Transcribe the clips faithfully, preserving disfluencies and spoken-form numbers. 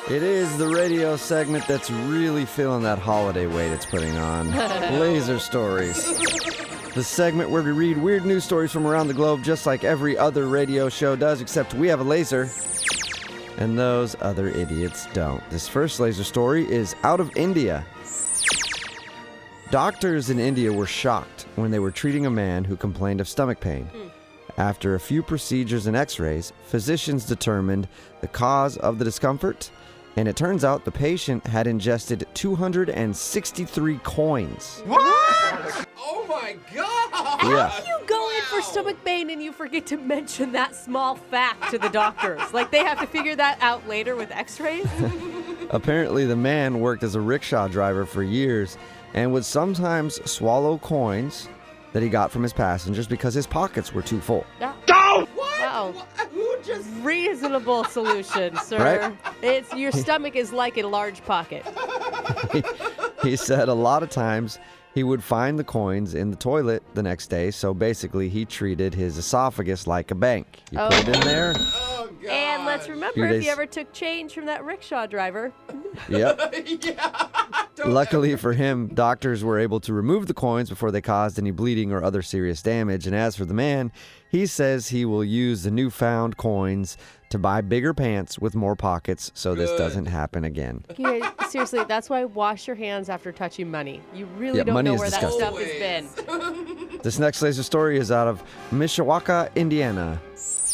It is the radio segment that's really feeling that holiday weight it's putting on. Laser Stories. The segment where we read weird news stories from around the globe just like every other radio show does, except we have a laser. And those other idiots don't. This first laser story is out of India. Doctors in India were shocked when they were treating a man who complained of stomach pain. Mm. After a few procedures and x-rays, physicians determined the cause of the discomfort, and it turns out the patient had ingested two hundred sixty-three coins. What? Oh my God! Yeah. How do you go in for stomach pain and you forget to mention that small fact to the doctors? Like they have to figure that out later with x-rays? Apparently the man worked as a rickshaw driver for years and would sometimes swallow coins that he got from his passengers because his pockets were too full. Yeah. Go! What? Wow. What? Who just... Reasonable solution, sir. Right? It's your stomach is like a large pocket. he, he said a lot of times he would find the coins in the toilet the next day, so basically he treated his esophagus like a bank. You Oh. put it in there. Oh, God. And let's remember, Few if days- you ever took change from that rickshaw driver, Yep. Yeah. Don't Luckily for him, doctors were able to remove the coins before they caused any bleeding or other serious damage. And as for the man, he says he will use the newfound coins to buy bigger pants with more pockets so this Good. doesn't happen again. you guys, seriously, that's why wash your hands after touching money. You really Yeah, don't money know is where that disgusting. stuff has been. This next laser story is out of Mishawaka, Indiana.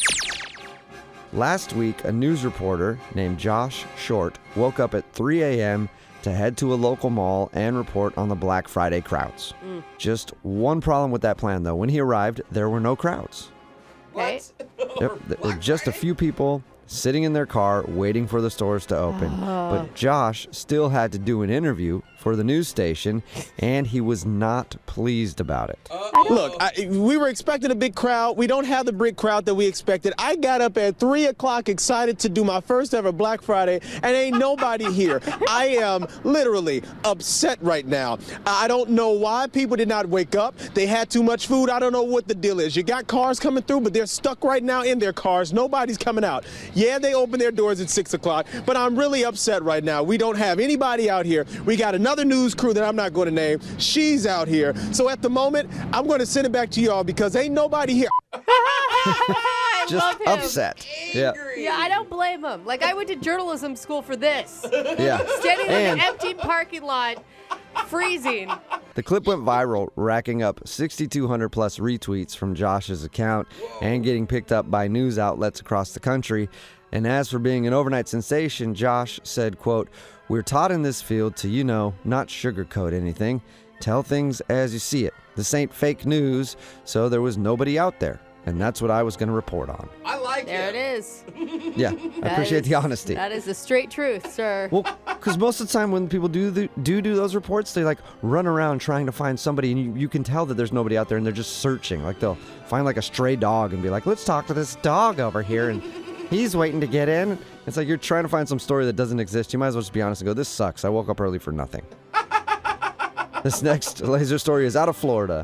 Last week, a news reporter named Josh Short woke up at three a.m. to head to a local mall and report on the Black Friday crowds. Mm. Just one problem with that plan, though. When he arrived, there were no crowds. Okay. What? Yep, there were just a few people sitting in their car waiting for the stores to open. But Josh still had to do an interview for the news station, and he was not pleased about it. Look, I, we were expecting a big crowd. We don't have the big crowd that we expected. I got up at three o'clock excited to do my first ever Black Friday, and ain't nobody here. I am literally upset right now. I don't know why people did not wake up. They had too much food. I don't know what the deal is. You got cars coming through, but they're stuck right now in their cars. Nobody's coming out. Yeah, they open their doors at six o'clock, but I'm really upset right now. We don't have anybody out here. We got another news crew that I'm not going to name. She's out here. So at the moment, I'm going to send it back to y'all because ain't nobody here. I Just love him. upset. Yeah, Yeah, I don't blame him. Like, I went to journalism school for this. yeah. Standing in And an empty parking lot, freezing. the clip went viral, racking up sixty-two hundred plus retweets from Josh's account and getting picked up by news outlets across the country. And as for being an overnight sensation, Josh said, quote, "We're taught in this field to, you know, not sugarcoat anything. Tell things as you see it. This ain't fake news, so there was nobody out there. And that's what I was going to report on." I like There it. it is. Yeah, I That appreciate is- the honesty. That is the straight truth, sir. Well, because most of the time when people do the, do do those reports, they like run around trying to find somebody, and you, you can tell that there's nobody out there, and they're just searching. Like they'll find like a stray dog and be like, "Let's talk to this dog over here," and he's waiting to get in. It's like you're trying to find some story that doesn't exist. You might as well just be honest and go, "This sucks. I woke up early for nothing." This next laser story is out of Florida.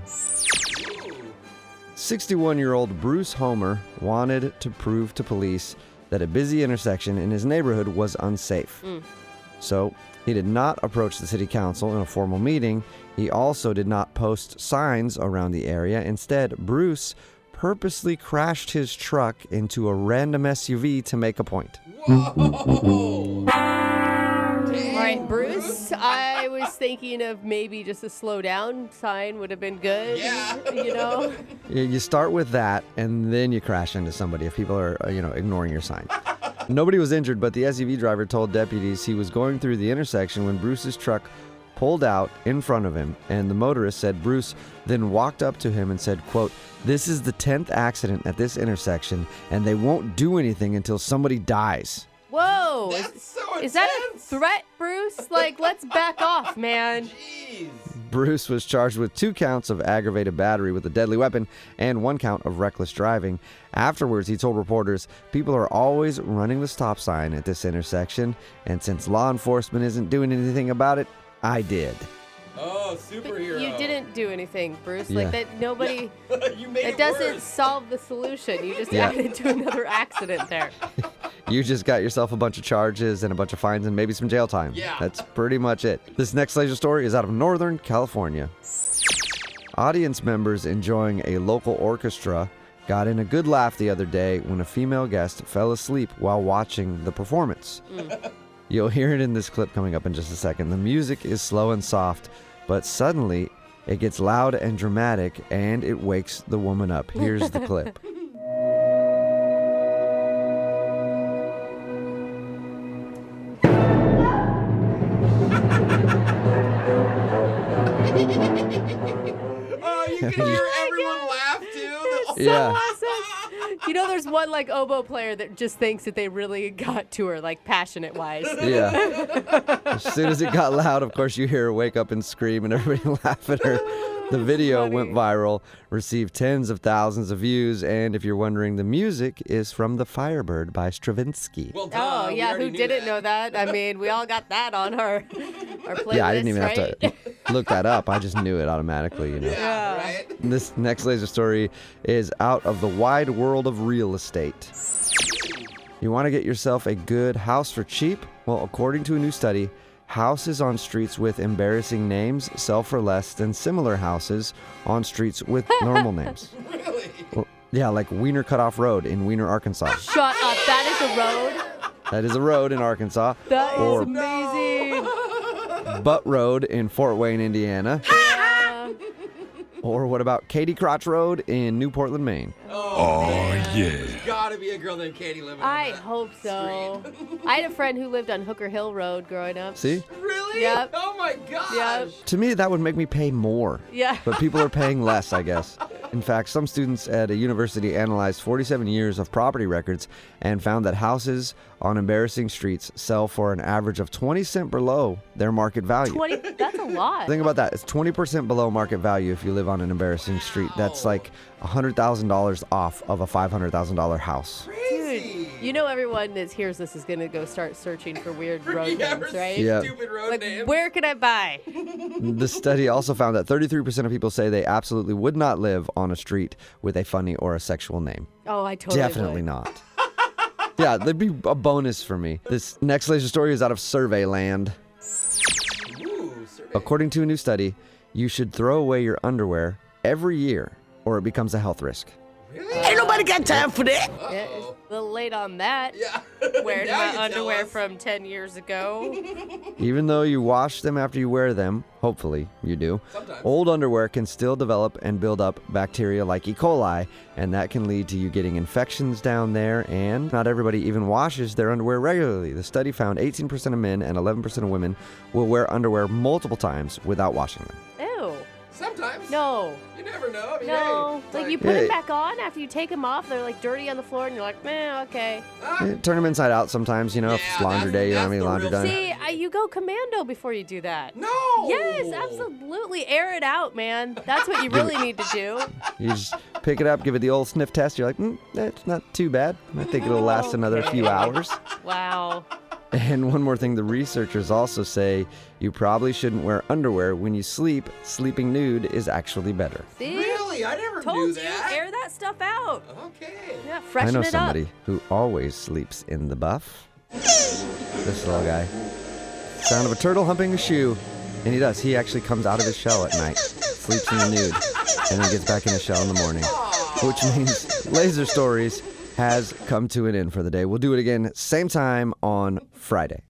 sixty-one-year-old Bruce Homer wanted to prove to police that a busy intersection in his neighborhood was unsafe. Mm. So he did not approach the city council in a formal meeting. He also did not post signs around the area. Instead, Bruce purposely crashed his truck into a random S U V to make a point. Whoa. All right, Bruce, I was thinking of maybe just a slow down sign would have been good. Yeah. You know? You you start with that, and then you crash into somebody if people are, uh, you know, ignoring your sign. Nobody was injured, but the S U V driver told deputies he was going through the intersection when Bruce's truck pulled out in front of him, and the motorist said Bruce then walked up to him and said, quote, "This is the tenth accident at this intersection, and they won't do anything until somebody dies." Whoa. Is, That's so is that a intense. threat, Bruce? Like, let's back off, man. Jeez. Bruce was charged with two counts of aggravated battery with a deadly weapon and one count of reckless driving. Afterwards, he told reporters, "People are always running the stop sign at this intersection, and since law enforcement isn't doing anything about it, I did." Oh, But superhero. you didn't do anything, Bruce. Yeah. Like, that nobody... you made It it doesn't worse. solve the solution. You just Yeah. added to another accident there. you just got yourself a bunch of charges and a bunch of fines and maybe some jail time. Yeah. That's pretty much it. This next laser story is out of Northern California. Audience members enjoying a local orchestra got in a good laugh the other day when a female guest fell asleep while watching the performance. Mm. You'll hear it in this clip coming up in just a second. The music is slow and soft, but suddenly it gets loud and dramatic and it wakes the woman up. Here's the clip. Oh, you can hear everyone laugh too. So Yeah. awesome. You know, there's one like oboe player that just thinks that they really got to her, like passionate wise. Yeah. As soon as it got loud, of course, you hear her wake up and scream and everybody laugh at her. The video went viral, received tens of thousands of views, and if you're wondering, the music is from The Firebird by Stravinsky. Well, duh, Oh we yeah, already who knew didn't that. know that? I mean, we all got that on our our playlist, Yeah, I didn't even right? have to look that up. I just knew it automatically, you know. Yeah, Yeah. right? This next laser story is out of the wide world of real estate. You want to get yourself a good house for cheap? Well, according to a new study, houses on streets with embarrassing names sell for less than similar houses on streets with normal names. Really? Well, yeah, like Wiener Cutoff Road in Wiener, Arkansas. Shut up. That is a road. That is a road in Arkansas. That is Or amazing. Butt Road in Fort Wayne, Indiana. Uh, Or what about Katy Crotch Road in New Portland, Maine? Oh, yeah. There's gotta be a girl named Katie living on I that hope so. street. I had a friend who lived on Hooker Hill Road growing up. See? Really? Yep. Oh my gosh. Yep. To me, that would make me pay more. Yeah. But people are paying less, I guess. In fact, some students at a university analyzed forty-seven years of property records and found that houses on embarrassing streets sell for an average of twenty cents below their market value. twenty. That's a lot. Think about that. It's twenty percent below market value if you live on an embarrassing street. That's like one hundred thousand dollars off of a five hundred thousand dollars house. Crazy. You know, everyone that hears this is going to go start searching for weird road Yeah, names, for right? Yeah. Stupid road Like, names. where can I buy? The study also found that thirty-three percent of people say they absolutely would not live on a street with a funny or a sexual name. Oh, I totally Definitely would. not. Yeah, that'd be a bonus for me. This next laser story is out of Survey Land. Ooh, survey. According to a new study, you should throw away your underwear every year or it becomes a health risk. Really? Ain't nobody got time for that. Yeah, it's a little late on that. Yeah. Wearing Now you my tell underwear us. from ten years ago. Even though you wash them after you wear them, hopefully you do, Sometimes. old underwear can still develop and build up bacteria like E. coli, and that can lead to you getting infections down there, and not everybody even washes their underwear regularly. The study found eighteen percent of men and eleven percent of women will wear underwear multiple times without washing them. Ew. Sometimes. No. You never know. I mean, No. hey, Like, you put Yeah. them back on after you take them off. They're like dirty on the floor, and you're like, meh, okay. Ah, Eh, Turn them inside out sometimes, you know, if Yeah, it's laundry that's- day, you don't have that's any the laundry real done. See, I, you go commando before you do that. no. Yes, absolutely. Air it out, man. That's what you really need to do. You just pick it up, give it the old sniff test. You're like, mm, that's not too bad. I think it'll last another few hours. Wow. And one more thing, the researchers also say you probably shouldn't wear underwear when you sleep. Sleeping nude is actually better. See? Really? I never Told knew you, that. air that stuff out. Okay. Yeah, I freshen know it somebody up. who always sleeps in the buff. This little guy. Sound of a turtle humping a shoe. And he does. He actually comes out of his shell at night, sleeps in the nude, and then gets back in his shell in the morning. Which means Laser Stories has come to an end for the day. We'll do it again same time on Friday.